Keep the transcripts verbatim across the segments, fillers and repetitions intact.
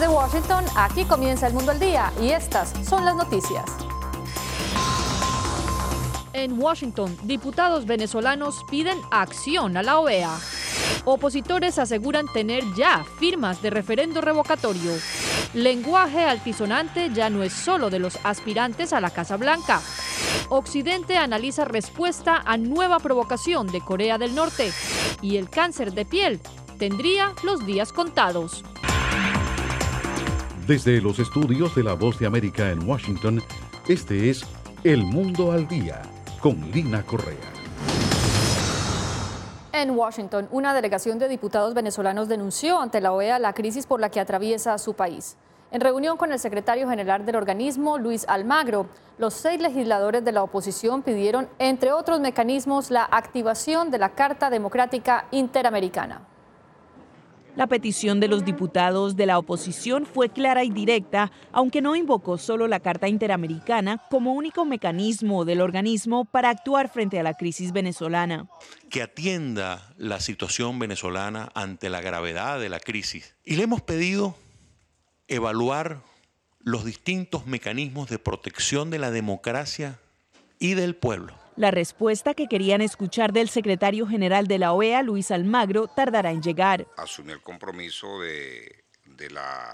Desde Washington, aquí comienza El Mundo al Día y estas son las noticias. En Washington, diputados venezolanos piden acción a la O E A. Opositores aseguran tener ya firmas de referendo revocatorio. Lenguaje altisonante ya no es solo de los aspirantes a la Casa Blanca. Occidente analiza respuesta a nueva provocación de Corea del Norte. Y el cáncer de piel tendría los días contados. Desde los estudios de La Voz de América en Washington, este es El Mundo al Día, con Lina Correa. En Washington, una delegación de diputados venezolanos denunció ante la O E A la crisis por la que atraviesa su país. En reunión con el secretario general del organismo, Luis Almagro, los seis legisladores de la oposición pidieron, entre otros mecanismos, la activación de la Carta Democrática Interamericana. La petición de los diputados de la oposición fue clara y directa, aunque no invocó solo la Carta Interamericana como único mecanismo del organismo para actuar frente a la crisis venezolana. Que atienda la situación venezolana ante la gravedad de la crisis. Y le hemos pedido evaluar los distintos mecanismos de protección de la democracia y del pueblo. La respuesta que querían escuchar del secretario general de la O E A, Luis Almagro, tardará en llegar. Asumí el compromiso de, de, la,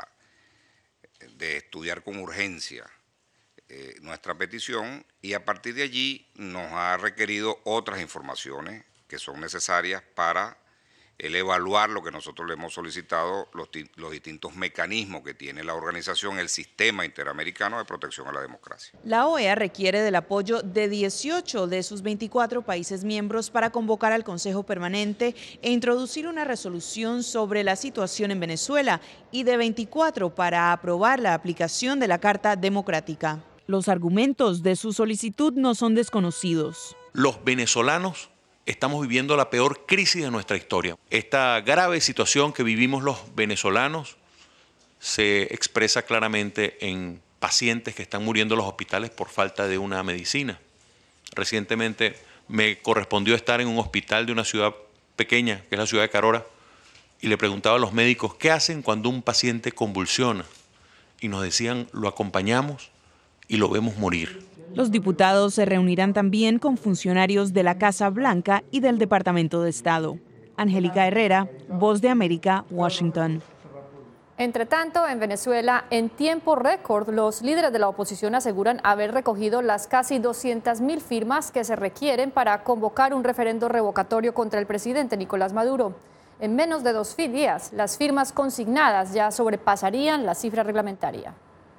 de estudiar con urgencia eh, nuestra petición y a partir de allí nos ha requerido otras informaciones que son necesarias para el evaluar lo que nosotros le hemos solicitado, los, los distintos mecanismos que tiene la organización, el Sistema Interamericano de Protección a la Democracia. La O E A requiere del apoyo de dieciocho de sus veinticuatro países miembros para convocar al Consejo Permanente e introducir una resolución sobre la situación en Venezuela y de veinticuatro para aprobar la aplicación de la Carta Democrática. Los argumentos de su solicitud no son desconocidos. Los venezolanos estamos viviendo la peor crisis de nuestra historia. Esta grave situación que vivimos los venezolanos se expresa claramente en pacientes que están muriendo en los hospitales por falta de una medicina. Recientemente me correspondió estar en un hospital de una ciudad pequeña, que es la ciudad de Carora, y le preguntaba a los médicos qué hacen cuando un paciente convulsiona. Y nos decían, lo acompañamos y lo vemos morir. Los diputados se reunirán también con funcionarios de la Casa Blanca y del Departamento de Estado. Angélica Herrera, Voz de América, Washington. Entre tanto, en Venezuela, en tiempo récord, los líderes de la oposición aseguran haber recogido las casi doscientas mil firmas que se requieren para convocar un referendo revocatorio contra el presidente Nicolás Maduro. En menos de dos días, las firmas consignadas ya sobrepasarían la cifra reglamentaria.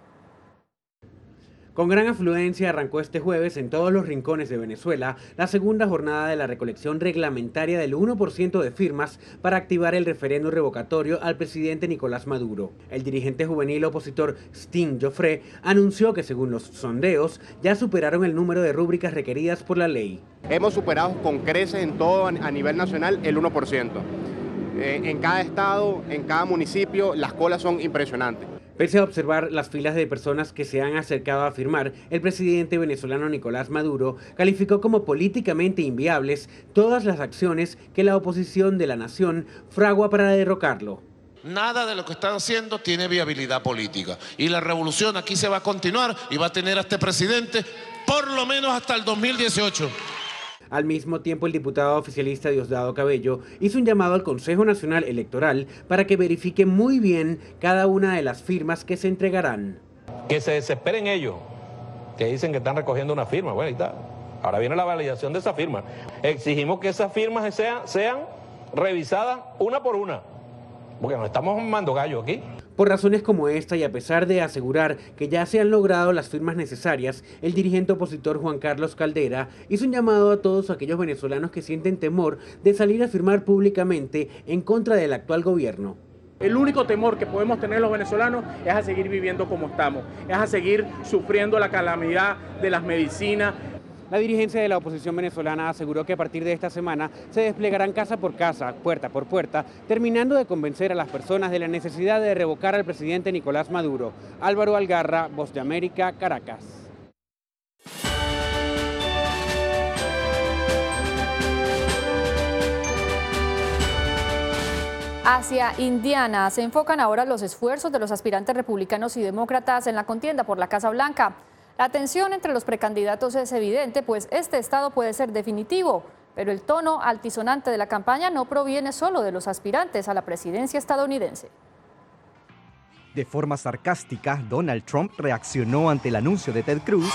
Con gran afluencia arrancó este jueves en todos los rincones de Venezuela la segunda jornada de la recolección reglamentaria del uno por ciento de firmas para activar el referendo revocatorio al presidente Nicolás Maduro. El dirigente juvenil opositor Sting Joffre anunció que según los sondeos ya superaron el número de rúbricas requeridas por la ley. Hemos superado con creces en todo a nivel nacional el uno por ciento. Eh, en cada estado, en cada municipio, las colas son impresionantes. Pese a observar las filas de personas que se han acercado a firmar, el presidente venezolano Nicolás Maduro calificó como políticamente inviables todas las acciones que la oposición de la nación fragua para derrocarlo. Nada de lo que están haciendo tiene viabilidad política y la revolución aquí se va a continuar y va a tener a este presidente por lo menos hasta el dos mil dieciocho. Al mismo tiempo, el diputado oficialista Diosdado Cabello hizo un llamado al Consejo Nacional Electoral para que verifique muy bien cada una de las firmas que se entregarán. Que se desesperen ellos, que dicen que están recogiendo una firma. Bueno, ahí está. Ahora viene la validación de esa firma. Exigimos que esas firmas sean, sean revisadas una por una, porque nos estamos mandando gallo aquí. Por razones como esta y a pesar de asegurar que ya se han logrado las firmas necesarias, el dirigente opositor Juan Carlos Caldera hizo un llamado a todos aquellos venezolanos que sienten temor de salir a firmar públicamente en contra del actual gobierno. El único temor que podemos tener los venezolanos es a seguir viviendo como estamos, es a seguir sufriendo la calamidad de las medicinas. La dirigencia de la oposición venezolana aseguró que a partir de esta semana se desplegarán casa por casa, puerta por puerta, terminando de convencer a las personas de la necesidad de revocar al presidente Nicolás Maduro. Álvaro Algarra, Voz de América, Caracas. Hacia Indiana se enfocan ahora los esfuerzos de los aspirantes republicanos y demócratas en la contienda por la Casa Blanca. La tensión entre los precandidatos es evidente, pues este estado puede ser definitivo, pero el tono altisonante de la campaña no proviene solo de los aspirantes a la presidencia estadounidense. De forma sarcástica, Donald Trump reaccionó ante el anuncio de Ted Cruz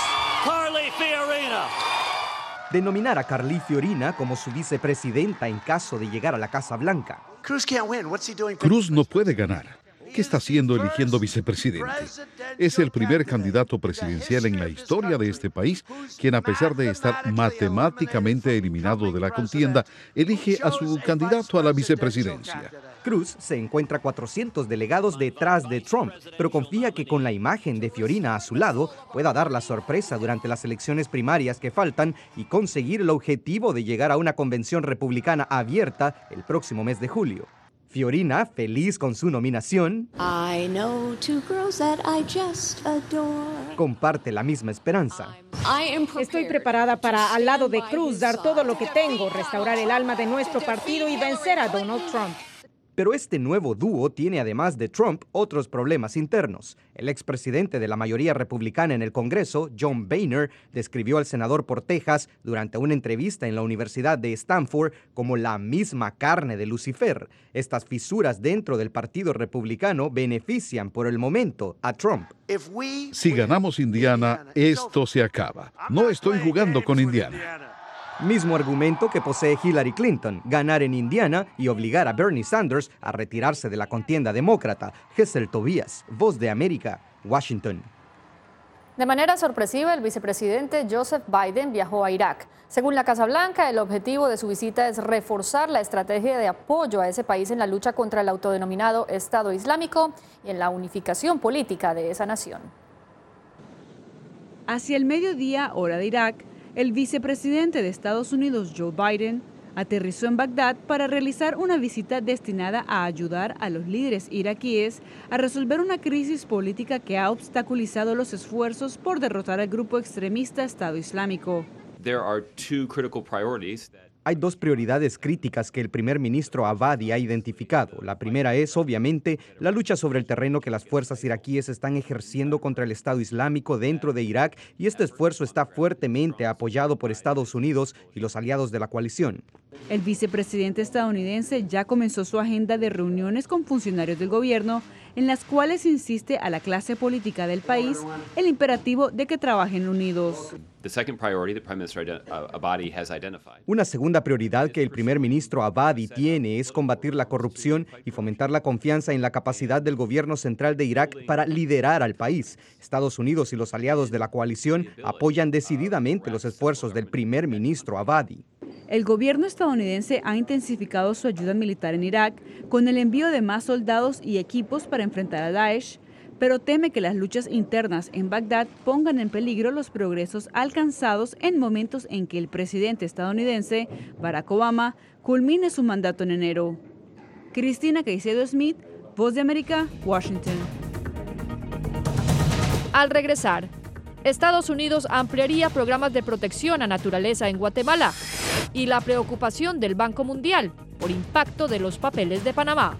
de nominar a Carly Fiorina como su vicepresidenta en caso de llegar a la Casa Blanca. Cruz no puede ganar. ¿Qué está haciendo eligiendo vicepresidente? Es el primer candidato presidencial en la historia de este país quien, a pesar de estar matemáticamente eliminado de la contienda, elige a su candidato a la vicepresidencia. Cruz se encuentra cuatrocientos delegados detrás de Trump, pero confía que con la imagen de Fiorina a su lado pueda dar la sorpresa durante las elecciones primarias que faltan y conseguir el objetivo de llegar a una convención republicana abierta el próximo mes de julio. Fiorina, feliz con su nominación, I know two girls that I just adore. Comparte la misma esperanza. Estoy preparada para, al lado de Cruz, dar todo lo que tengo, restaurar el alma de nuestro partido y vencer a Donald Trump. Pero este nuevo dúo tiene, además de Trump, otros problemas internos. El expresidente de la mayoría republicana en el Congreso, John Boehner, describió al senador por Texas durante una entrevista en la Universidad de Stanford como la misma carne de Lucifer. Estas fisuras dentro del Partido Republicano benefician por el momento a Trump. Si ganamos Indiana, esto se acaba. No estoy jugando con Indiana. Mismo argumento que posee Hillary Clinton, ganar en Indiana y obligar a Bernie Sanders a retirarse de la contienda demócrata. Gesell Tobías, Voz de América, Washington. De manera sorpresiva, el vicepresidente Joseph Biden viajó a Irak. Según la Casa Blanca, el objetivo de su visita es reforzar la estrategia de apoyo a ese país en la lucha contra el autodenominado Estado Islámico y en la unificación política de esa nación. Hacia el mediodía, hora de Irak, el vicepresidente de Estados Unidos, Joe Biden, aterrizó en Bagdad para realizar una visita destinada a ayudar a los líderes iraquíes a resolver una crisis política que ha obstaculizado los esfuerzos por derrotar al grupo extremista Estado Islámico. There are two critical priorities that Hay dos prioridades críticas que el primer ministro Abadi ha identificado. La primera es, obviamente, la lucha sobre el terreno que las fuerzas iraquíes están ejerciendo contra el Estado Islámico dentro de Irak, y este esfuerzo está fuertemente apoyado por Estados Unidos y los aliados de la coalición. El vicepresidente estadounidense ya comenzó su agenda de reuniones con funcionarios del gobierno, en las cuales insiste a la clase política del país el imperativo de que trabajen unidos. Una segunda prioridad que el primer ministro Abadi tiene es combatir la corrupción y fomentar la confianza en la capacidad del gobierno central de Irak para liderar al país. Estados Unidos y los aliados de la coalición apoyan decididamente los esfuerzos del primer ministro Abadi. El gobierno estadounidense ha intensificado su ayuda militar en Irak con el envío de más soldados y equipos para enfrentar a Daesh, pero teme que las luchas internas en Bagdad pongan en peligro los progresos alcanzados en momentos en que el presidente estadounidense, Barack Obama, culmine su mandato en enero. Cristina Caicedo Smith, Voz de América, Washington. Al regresar, Estados Unidos ampliaría programas de protección a naturaleza en Guatemala y la preocupación del Banco Mundial por impacto de los papeles de Panamá.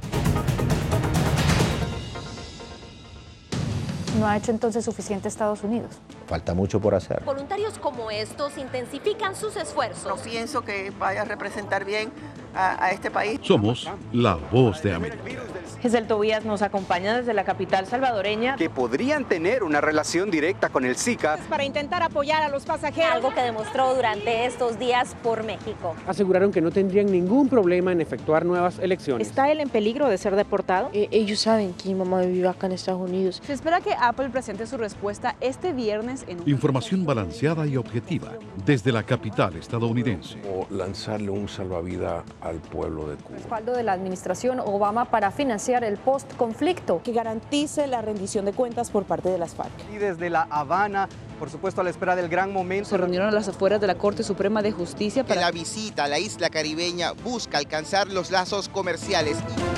¿No ha hecho entonces suficiente Estados Unidos? Falta mucho por hacer. Voluntarios como estos intensifican sus esfuerzos. No pienso que vaya a representar bien a, a este país. Somos la Voz de América. Gesell Tobías nos acompaña desde la capital salvadoreña. Que podrían tener una relación directa con el SICA. Para intentar apoyar a los pasajeros. Algo que demostró durante estos días por México. Aseguraron que no tendrían ningún problema en efectuar nuevas elecciones. ¿Está él en peligro de ser deportado? Eh, ellos saben que mi mamá vive acá en Estados Unidos. Se espera que Apple presente su respuesta este viernes en un... Información balanceada y objetiva desde la capital estadounidense. O lanzarle un salvavidas al pueblo de Cuba. Respaldo de la administración Obama para financiar el post-conflicto. Que garantice la rendición de cuentas por parte de las FARC. Y desde La Habana, por supuesto a la espera del gran momento. Se reunieron a las afueras de la Corte Suprema de Justicia para... La visita a la isla caribeña busca alcanzar los lazos comerciales.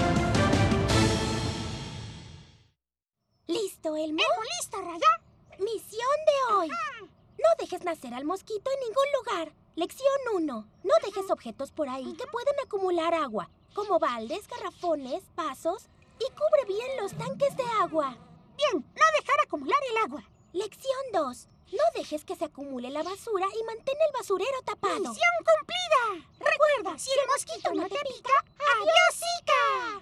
¿Listo, Elmo? ¿Elmo listo, Raya? Misión de hoy. No dejes nacer al mosquito en ningún lugar. Lección uno. No dejes objetos por ahí que pueden acumular agua. como baldes, garrafones, vasos y cubre bien los tanques de agua. Bien, no dejar acumular el agua. Lección dos. No dejes que se acumule la basura y mantén el basurero tapado. ¡Misión cumplida! Recuerda, si el mosquito no te pica, ¡adiós, Zika!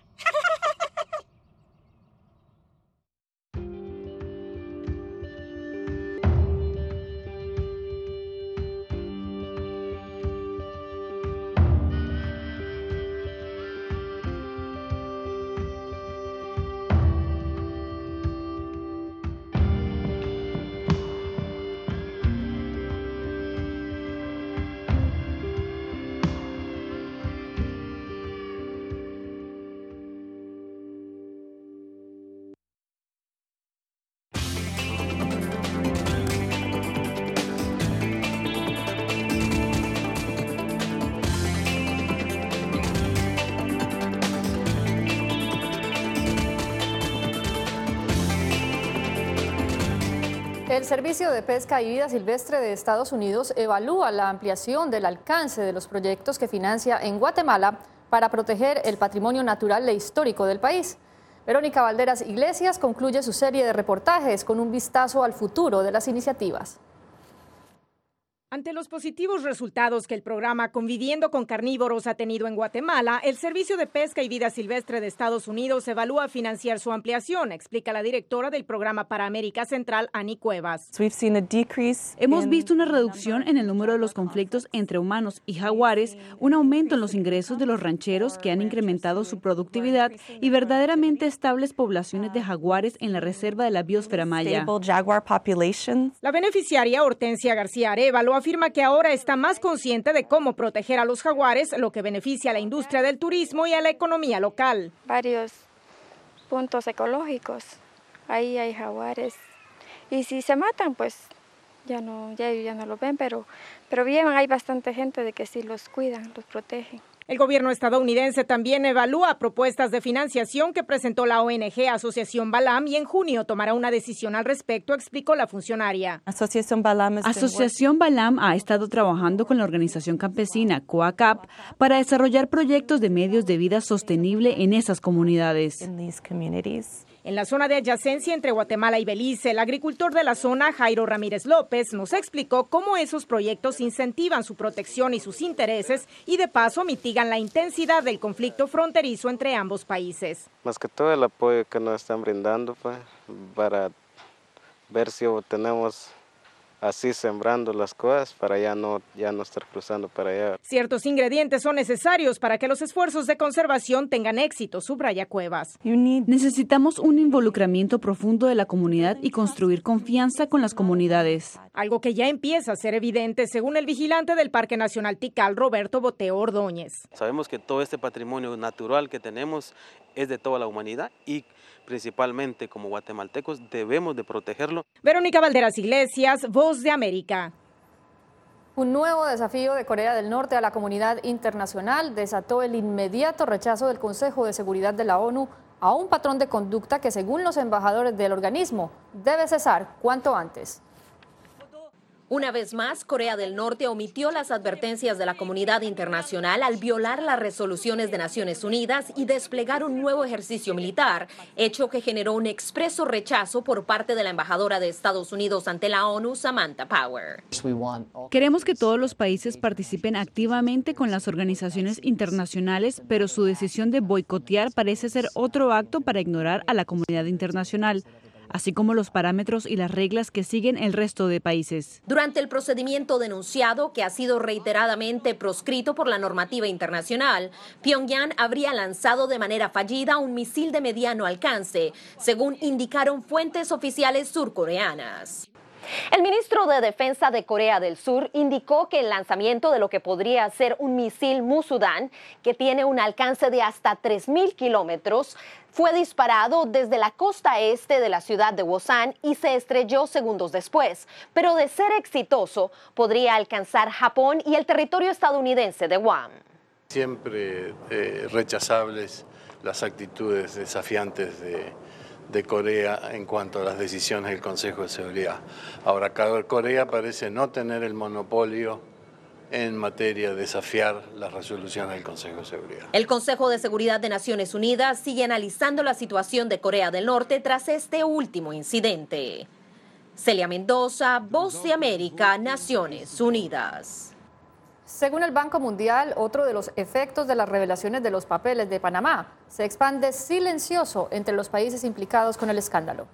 El Servicio de Pesca y Vida Silvestre de Estados Unidos evalúa la ampliación del alcance de los proyectos que financia en Guatemala para proteger el patrimonio natural e histórico del país. Verónica Valderas Iglesias concluye su serie de reportajes con un vistazo al futuro de las iniciativas. Ante los positivos resultados que el programa Conviviendo con Carnívoros ha tenido en Guatemala, el Servicio de Pesca y Vida Silvestre de Estados Unidos evalúa financiar su ampliación, explica la directora del programa para América Central, Ani Cuevas. Hemos visto una reducción en el número de los conflictos entre humanos y jaguares, un aumento en los ingresos de los rancheros que han incrementado su productividad y verdaderamente estables poblaciones de jaguares en la reserva de la biosfera maya. La beneficiaria Hortensia García Arévalo afirma que ahora está más consciente de cómo proteger a los jaguares, lo que beneficia a la industria del turismo y a la economía local. Varios puntos ecológicos, ahí hay jaguares y si se matan pues ya no, ya, ya no lo ven, pero, pero bien, hay bastante gente de que sí los cuidan, los protegen. El gobierno estadounidense también evalúa propuestas de financiación que presentó la O N G Asociación Balam y en junio tomará una decisión al respecto, explicó la funcionaria. Asociación Balam, Asociación Balam ha estado trabajando con la organización campesina COACAP para desarrollar proyectos de medios de vida sostenible en esas comunidades. En la zona de adyacencia entre Guatemala y Belice, el agricultor de la zona, Jairo Ramírez López, nos explicó cómo esos proyectos incentivan su protección y sus intereses y de paso mitigan la intensidad del conflicto fronterizo entre ambos países. Más que todo el apoyo que nos están brindando pues, para ver si obtenemos así sembrando las cosas para ya no, ya no estar cruzando para allá. Ciertos ingredientes son necesarios para que los esfuerzos de conservación tengan éxito, subraya Cuevas. Necesitamos un involucramiento profundo de la comunidad y construir confianza con las comunidades. Algo que ya empieza a ser evidente según el vigilante del Parque Nacional Tikal, Roberto Boteo Ordóñez. Sabemos que todo este patrimonio natural que tenemos es de toda la humanidad y principalmente como guatemaltecos debemos de protegerlo. Verónica Valderas Iglesias, Voz de América. Un nuevo desafío de Corea del Norte a la comunidad internacional desató el inmediato rechazo del Consejo de Seguridad de la ONU a un patrón de conducta que, según los embajadores del organismo, debe cesar cuanto antes. Una vez más, Corea del Norte omitió las advertencias de la comunidad internacional al violar las resoluciones de Naciones Unidas y desplegar un nuevo ejercicio militar, hecho que generó un expreso rechazo por parte de la embajadora de Estados Unidos ante la ONU, Samantha Power. Queremos que todos los países participen activamente con las organizaciones internacionales, pero su decisión de boicotear parece ser otro acto para ignorar a la comunidad internacional, así como los parámetros y las reglas que siguen el resto de países. Durante el procedimiento denunciado, que ha sido reiteradamente proscrito por la normativa internacional, Pyongyang habría lanzado de manera fallida un misil de mediano alcance, según indicaron fuentes oficiales surcoreanas. El ministro de Defensa de Corea del Sur indicó que el lanzamiento de lo que podría ser un misil Musudan, que tiene un alcance de hasta tres mil kilómetros, fue disparado desde la costa este de la ciudad de Wosan y se estrelló segundos después. Pero de ser exitoso, podría alcanzar Japón y el territorio estadounidense de Guam. Siempre eh, rechazables las actitudes desafiantes de, de Corea en cuanto a las decisiones del Consejo de Seguridad. Ahora, Corea parece no tener el monopolio en materia de desafiar las resoluciones del Consejo de Seguridad. El Consejo de Seguridad de Naciones Unidas sigue analizando la situación de Corea del Norte tras este último incidente. Celia Mendoza, Voz de América, Naciones Unidas. Según el Banco Mundial, otro de los efectos de las revelaciones de los papeles de Panamá se expande silencioso entre los países implicados con el escándalo.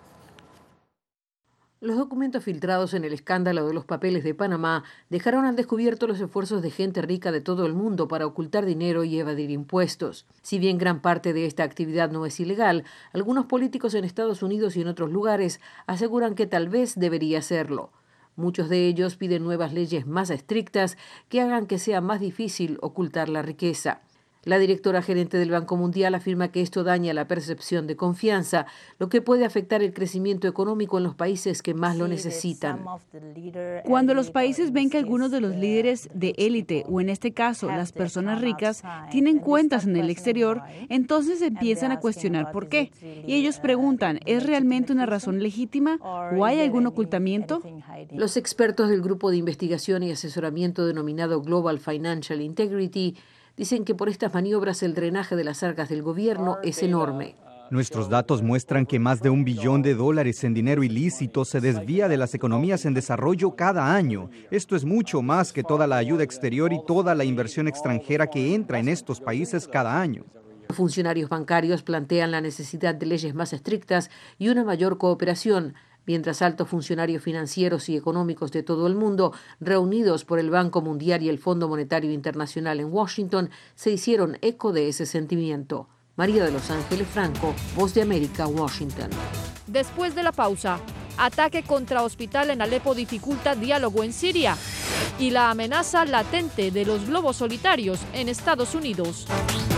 Los documentos filtrados en el escándalo de los papeles de Panamá dejaron al descubierto los esfuerzos de gente rica de todo el mundo para ocultar dinero y evadir impuestos. Si bien gran parte de esta actividad no es ilegal, algunos políticos en Estados Unidos y en otros lugares aseguran que tal vez debería serlo. Muchos de ellos piden nuevas leyes más estrictas que hagan que sea más difícil ocultar la riqueza. La directora gerente del Banco Mundial afirma que esto daña la percepción de confianza, lo que puede afectar el crecimiento económico en los países que más lo necesitan. Cuando los países ven que algunos de los líderes de élite, o en este caso las personas ricas, tienen cuentas en el exterior, entonces empiezan a cuestionar por qué. Y ellos preguntan, ¿es realmente una razón legítima o hay algún ocultamiento? Los expertos del grupo de investigación y asesoramiento denominado Global Financial Integrity dicen que por estas maniobras el drenaje de las arcas del gobierno es enorme. Nuestros datos muestran que más de un billón de dólares en dinero ilícito se desvía de las economías en desarrollo cada año. Esto es mucho más que toda la ayuda exterior y toda la inversión extranjera que entra en estos países cada año. Los funcionarios bancarios plantean la necesidad de leyes más estrictas y una mayor cooperación, mientras altos funcionarios financieros y económicos de todo el mundo, reunidos por el Banco Mundial y el Fondo Monetario Internacional en Washington, se hicieron eco de ese sentimiento. María de Los Ángeles Franco, Voz de América, Washington. Después de la pausa, ataque contra hospital en Alepo dificulta diálogo en Siria y la amenaza latente de los globos solitarios en Estados Unidos.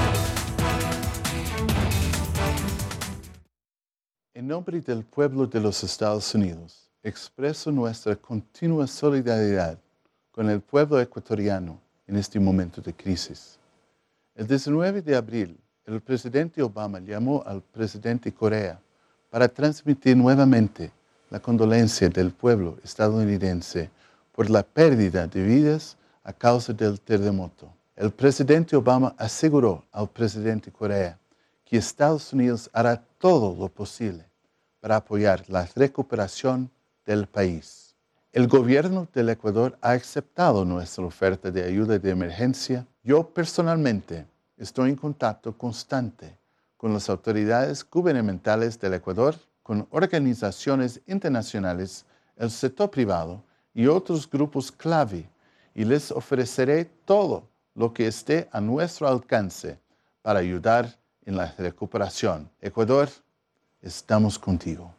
En nombre del pueblo de los Estados Unidos, expreso nuestra continua solidaridad con el pueblo ecuatoriano en este momento de crisis. El diecinueve de abril, el presidente Obama llamó al presidente Correa para transmitir nuevamente la condolencia del pueblo estadounidense por la pérdida de vidas a causa del terremoto. El presidente Obama aseguró al presidente Correa que Estados Unidos hará todo lo posible para apoyar la recuperación del país. El gobierno del Ecuador ha aceptado nuestra oferta de ayuda de emergencia. Yo personalmente estoy en contacto constante con las autoridades gubernamentales del Ecuador, con organizaciones internacionales, el sector privado y otros grupos clave, y les ofreceré todo lo que esté a nuestro alcance para ayudar en la recuperación. Ecuador, estamos contigo.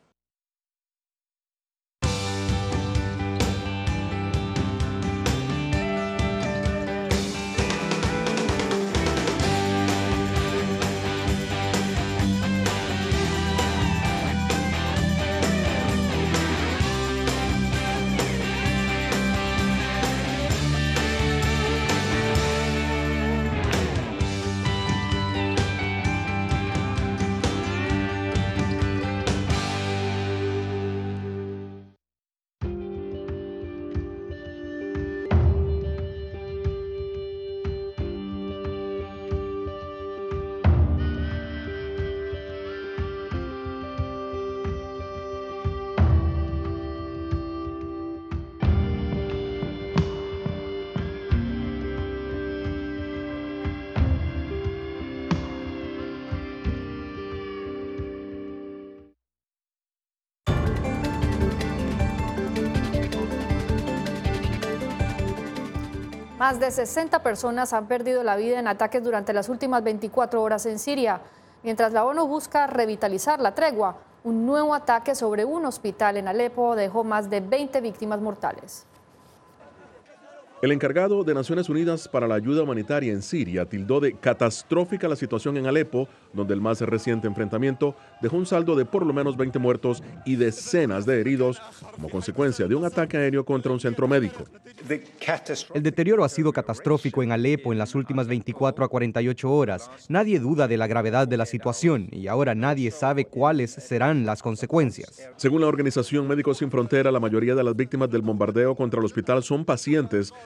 Más de sesenta personas han perdido la vida en ataques durante las últimas veinticuatro horas en Siria. Mientras la ONU busca revitalizar la tregua, un nuevo ataque sobre un hospital en Alepo dejó más de veinte víctimas mortales. El encargado de Naciones Unidas para la ayuda humanitaria en Siria tildó de catastrófica la situación en Alepo, donde el más reciente enfrentamiento dejó un saldo de por lo menos veinte muertos y decenas de heridos como consecuencia de un ataque aéreo contra un centro médico. El deterioro ha sido catastrófico en Alepo en las últimas veinticuatro a cuarenta y ocho horas. Nadie duda de la gravedad de la situación y ahora nadie sabe cuáles serán las consecuencias. Según la organización Médicos Sin Frontera, la mayoría de las víctimas del bombardeo contra el hospital son pacientes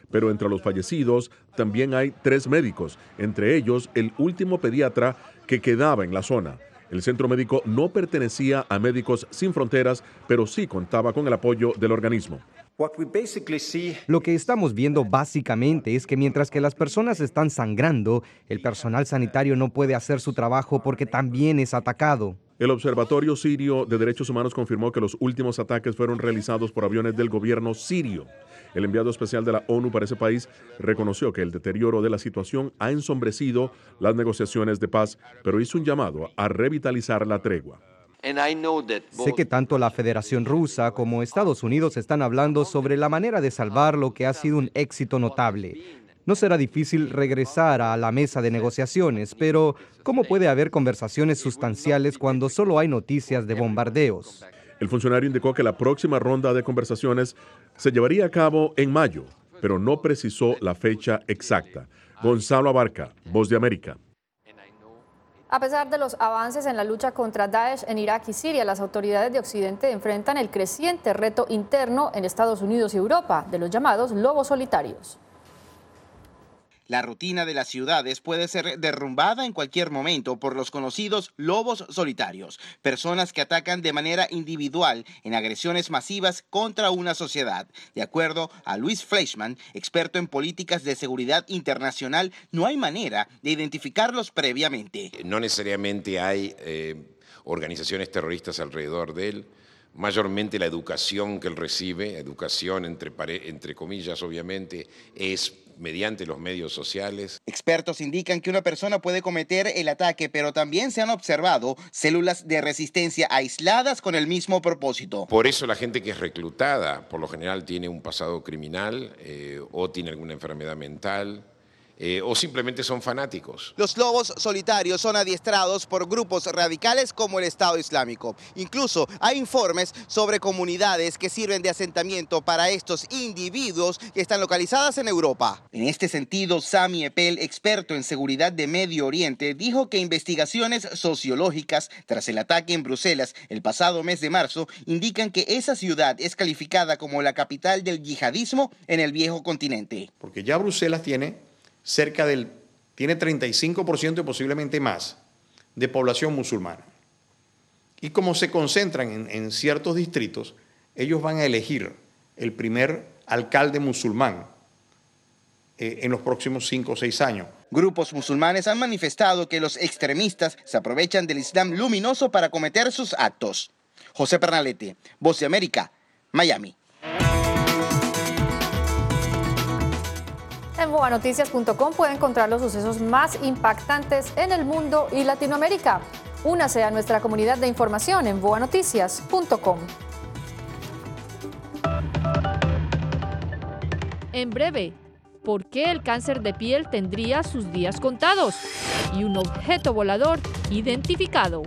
pero entre los fallecidos también hay tres médicos, entre ellos el último pediatra que quedaba en la zona. El centro médico no pertenecía a Médicos Sin Fronteras, pero sí contaba con el apoyo del organismo. Lo que estamos viendo básicamente es que mientras que las personas están sangrando, el personal sanitario no puede hacer su trabajo porque también es atacado. El Observatorio Sirio de Derechos Humanos confirmó que los últimos ataques fueron realizados por aviones del gobierno sirio. El enviado especial de la ONU para ese país reconoció que el deterioro de la situación ha ensombrecido las negociaciones de paz, pero hizo un llamado a revitalizar la tregua. Sé que tanto la Federación Rusa como Estados Unidos están hablando sobre la manera de salvar lo que ha sido un éxito notable. No será difícil regresar a la mesa de negociaciones, pero ¿cómo puede haber conversaciones sustanciales cuando solo hay noticias de bombardeos? El funcionario indicó que la próxima ronda de conversaciones se llevaría a cabo en mayo, pero no precisó la fecha exacta. Gonzalo Abarca, Voz de América. A pesar de los avances en la lucha contra Daesh en Irak y Siria, las autoridades de Occidente enfrentan el creciente reto interno en Estados Unidos y Europa de los llamados lobos solitarios. La rutina de las ciudades puede ser derrumbada en cualquier momento por los conocidos lobos solitarios, personas que atacan de manera individual en agresiones masivas contra una sociedad. De acuerdo a Luis Fleischman, experto en políticas de seguridad internacional, no hay manera de identificarlos previamente. No necesariamente hay eh, organizaciones terroristas alrededor de él. Mayormente la educación que él recibe, educación entre, entre comillas obviamente, es mediante los medios sociales. Expertos indican que una persona puede cometer el ataque, pero también se han observado células de resistencia aisladas con el mismo propósito. Por eso la gente que es reclutada, por lo general tiene un pasado criminal eh, o tiene alguna enfermedad mental. Eh, o simplemente son fanáticos. Los lobos solitarios son adiestrados por grupos radicales como el Estado Islámico. Incluso hay informes sobre comunidades que sirven de asentamiento para estos individuos que están localizadas en Europa. En este sentido, Sami Eppel, experto en seguridad de Medio Oriente, dijo que investigaciones sociológicas tras el ataque en Bruselas el pasado mes de marzo indican que esa ciudad es calificada como la capital del yihadismo en el viejo continente. Porque ya Bruselas tiene cerca del, tiene treinta y cinco por ciento y posiblemente más de población musulmana. Y como se concentran en, en ciertos distritos, ellos van a elegir el primer alcalde musulmán eh, en los próximos cinco o seis años. Grupos musulmanes han manifestado que los extremistas se aprovechan del Islam luminoso para cometer sus actos. José Pernalete, Voz de América, Miami. En boa noticias punto com puede encontrar los sucesos más impactantes en el mundo y Latinoamérica. Únase a nuestra comunidad de información en boa noticias punto com. En breve, ¿por qué el cáncer de piel tendría sus días contados? Y un objeto volador identificado.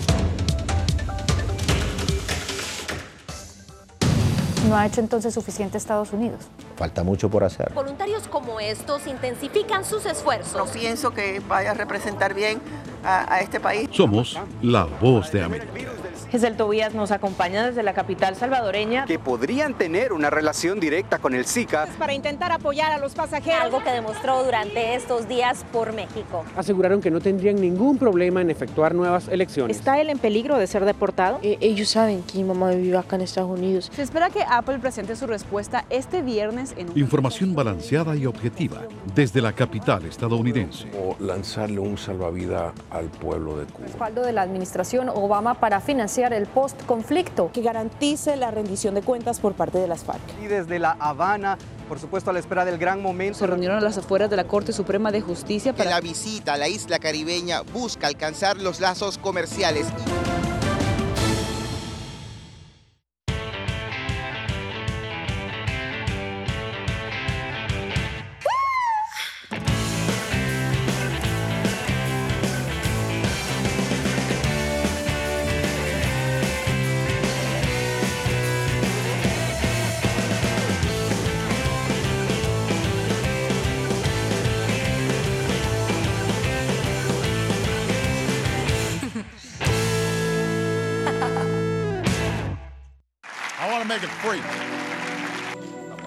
¿No ha hecho entonces suficiente Estados Unidos? Falta mucho por hacer. Voluntarios como estos intensifican sus esfuerzos. No pienso que vaya a representar bien a, a este país. Somos la Voz de América. Giselle Tobías nos acompaña desde la capital salvadoreña. Que podrían tener una relación directa con el Zika. Para intentar apoyar a los pasajeros. Algo que demostró durante estos días por México. Aseguraron que no tendrían ningún problema en efectuar nuevas elecciones. ¿Está él en peligro de ser deportado? Eh, ellos saben que mi mamá vive acá en Estados Unidos. Se espera que Apple presente su respuesta este viernes en un... Información balanceada y objetiva desde la capital estadounidense. O lanzarle un salvavidas al pueblo de Cuba. Respaldo de la administración Obama para financiar el post-conflicto. Que garantice la rendición de cuentas por parte de las FARC. Y desde La Habana, por supuesto a la espera del gran momento. Se reunieron a las afueras de la Corte Suprema de Justicia para... Que la visita a la isla caribeña busca alcanzar los lazos comerciales.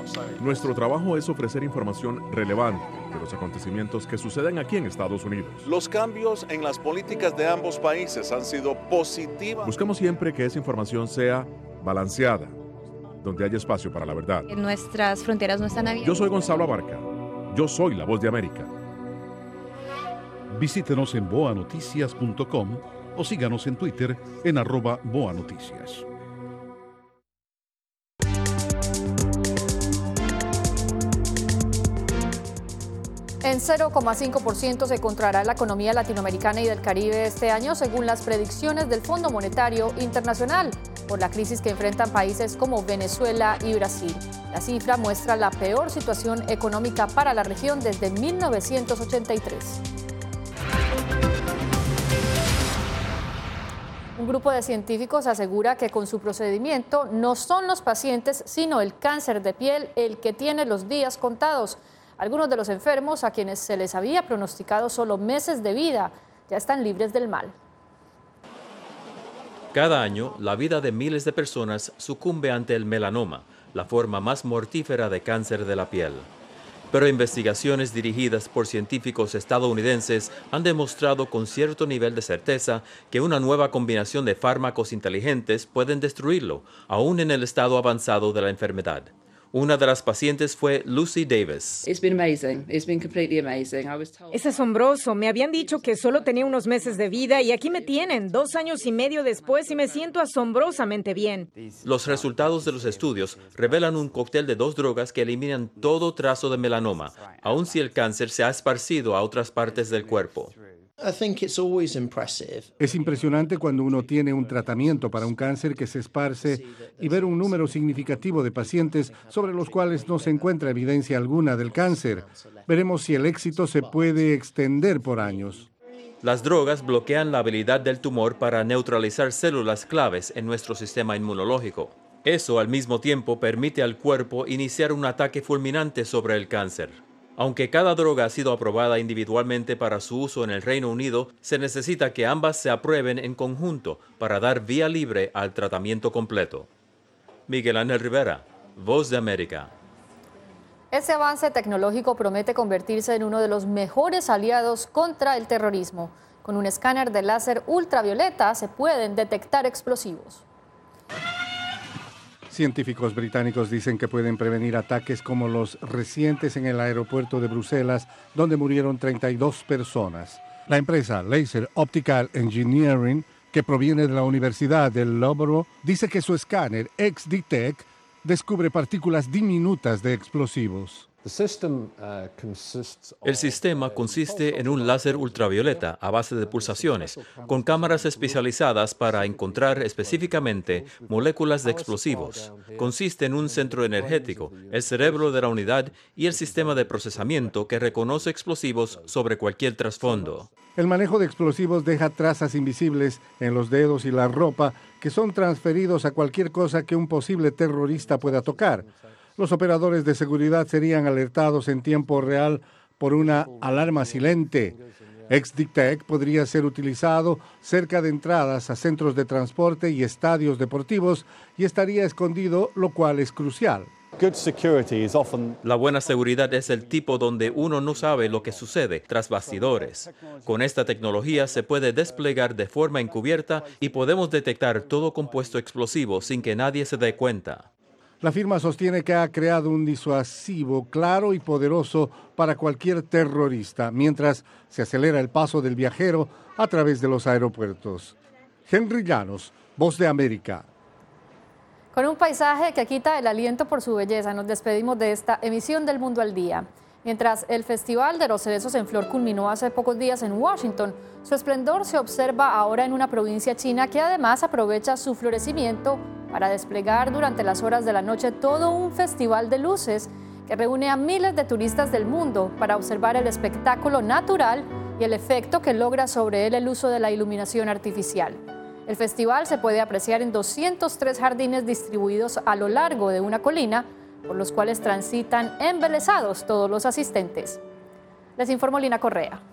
Nuestro trabajo es ofrecer información relevante de los acontecimientos que suceden aquí en Estados Unidos. Los cambios en las políticas de ambos países han sido positivas. Buscamos siempre que esa información sea balanceada, donde haya espacio para la verdad. Nuestras fronteras no están abiertas. Yo soy Gonzalo Abarca. Yo soy La Voz de América. Visítenos en boa noticias punto com o síganos en Twitter en arroba boa noticias. En cero coma cinco por ciento se contraerá la economía latinoamericana y del Caribe este año, según las predicciones del Fondo Monetario Internacional, por la crisis que enfrentan países como Venezuela y Brasil. La cifra muestra la peor situación económica para la región desde mil novecientos ochenta y tres. Un grupo de científicos asegura que con su procedimiento no son los pacientes, sino el cáncer de piel el que tiene los días contados. Algunos de los enfermos, a quienes se les había pronosticado solo meses de vida, ya están libres del mal. Cada año, la vida de miles de personas sucumbe ante el melanoma, la forma más mortífera de cáncer de la piel. Pero investigaciones dirigidas por científicos estadounidenses han demostrado con cierto nivel de certeza que una nueva combinación de fármacos inteligentes pueden destruirlo, aún en el estado avanzado de la enfermedad. Una de las pacientes fue Lucy Davis. Es asombroso. Me habían dicho que solo tenía unos meses de vida y aquí me tienen, dos años y medio después, y me siento asombrosamente bien. Los resultados de los estudios revelan un cóctel de dos drogas que eliminan todo trazo de melanoma, aun si el cáncer se ha esparcido a otras partes del cuerpo. Es impresionante cuando uno tiene un tratamiento para un cáncer que se esparce y ver un número significativo de pacientes sobre los cuales no se encuentra evidencia alguna del cáncer. Veremos si el éxito se puede extender por años. Las drogas bloquean la habilidad del tumor para neutralizar células claves en nuestro sistema inmunológico. Eso al mismo tiempo permite al cuerpo iniciar un ataque fulminante sobre el cáncer. Aunque cada droga ha sido aprobada individualmente para su uso en el Reino Unido, se necesita que ambas se aprueben en conjunto para dar vía libre al tratamiento completo. Miguel Ángel Rivera, Voz de América. Este avance tecnológico promete convertirse en uno de los mejores aliados contra el terrorismo. Con un escáner de láser ultravioleta se pueden detectar explosivos. Científicos británicos dicen que pueden prevenir ataques como los recientes en el aeropuerto de Bruselas, donde murieron treinta y dos personas. La empresa Laser Optical Engineering, que proviene de la Universidad de Loughborough, dice que su escáner X D T E C descubre partículas diminutas de explosivos. El sistema consiste en un láser ultravioleta a base de pulsaciones, con cámaras especializadas para encontrar específicamente moléculas de explosivos. Consiste en un centro energético, el cerebro de la unidad y el sistema de procesamiento que reconoce explosivos sobre cualquier trasfondo. El manejo de explosivos deja trazas invisibles en los dedos y la ropa que son transferidos a cualquier cosa que un posible terrorista pueda tocar. Los operadores de seguridad serían alertados en tiempo real por una alarma silente. X D T E C podría ser utilizado cerca de entradas a centros de transporte y estadios deportivos y estaría escondido, lo cual es crucial. La buena seguridad es el tipo donde uno no sabe lo que sucede tras bastidores. Con esta tecnología se puede desplegar de forma encubierta y podemos detectar todo compuesto explosivo sin que nadie se dé cuenta. La firma sostiene que ha creado un disuasivo claro y poderoso para cualquier terrorista, mientras se acelera el paso del viajero a través de los aeropuertos. Henry Llanos, Voz de América. Con un paisaje que quita el aliento por su belleza, nos despedimos de esta emisión del Mundo al Día. Mientras el Festival de los Cerezos en Flor culminó hace pocos días en Washington, su esplendor se observa ahora en una provincia china que además aprovecha su florecimiento para desplegar durante las horas de la noche todo un festival de luces que reúne a miles de turistas del mundo para observar el espectáculo natural y el efecto que logra sobre él el uso de la iluminación artificial. El festival se puede apreciar en doscientos tres jardines distribuidos a lo largo de una colina, por los cuales transitan embelesados todos los asistentes. Les informó Lina Correa.